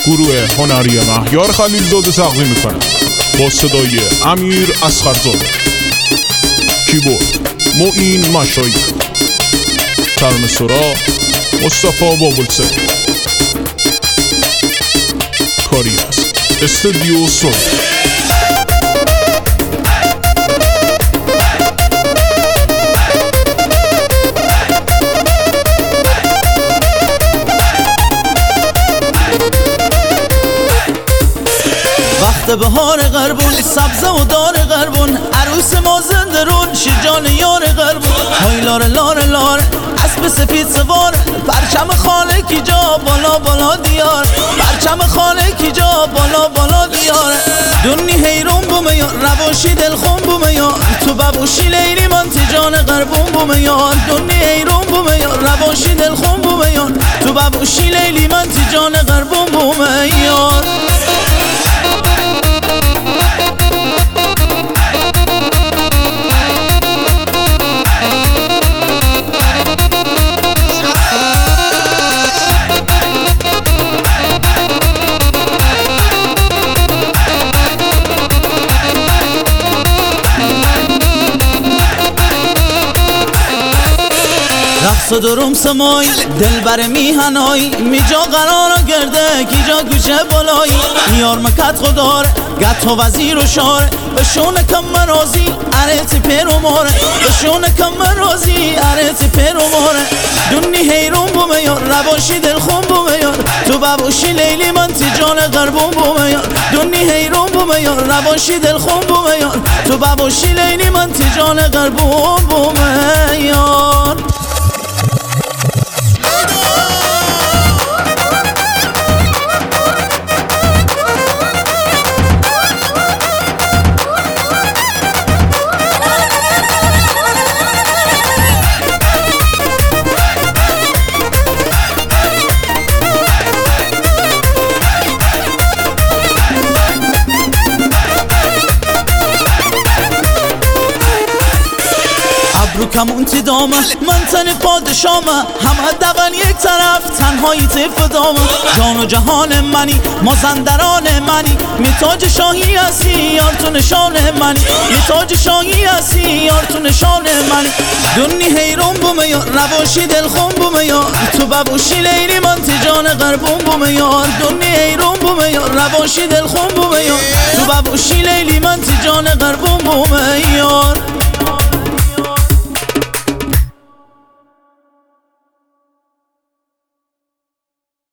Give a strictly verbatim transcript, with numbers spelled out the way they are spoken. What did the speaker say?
گروه هنری مهیار خلیلزاده تقدیم میکنند با صدای امیر اصغرزاده، کیبورد معین مشایی، ترانه سرا مصطفی بابلسه، کاری است استودیو سرا. وقت بهار غربون سبزه و دار غربون، عروس ما زنده رون شیرجان یار غربون. های لاره لاره لاره اسب سفید سوار، پرچم خانه کی جا بالا بالا دیار، پرچم خانه کی جا بالا بالا دیار. دنی حیرون بومه یار رواشی دل خون بومه یار، تو ببوشی لیلی من تجان غربون بومه یار. دنی حیرون بومه یار رواشی دل خون بومه یار، تو ببوشی لیلی من تجان غربون بومه یار. رقص و دروم سمای دل بر میهنای، میجا قرار گرده کی جا گوشه بالای. یار مکت خداره گت و وزیر و شاره، بشون کم مرازی ارتی پر و ماره، بشون کم مرازی ارتی پر و ماره. دنی حیرون بومه یار رواشی دل خون بومه یار، تو ببوشی لیلی من تجان غربون بومه یار. دنی حیرون بومه یار رواشی دل خون بومه یار، تو ببوشی لیلی من تجان غربون بومه یار. کمون تی دامه من تن پادشامه، همه دوان یک طرف تنهایی طرف دامه. جان و جهان منی مازندران منی، میتاج شاهی هستی یار تو نشان منی، میتاج شاهی هستی یار تو نشان منی. دنی حیرون بومه یار رواشی دل خون بومه یار، تو ببوشی لیلی من تجان غربون بومه یار. دنی حیرون بومه یار رواشی دل خون بومه یار، تو ببوشی لیلی من تجان غربون بومه یار.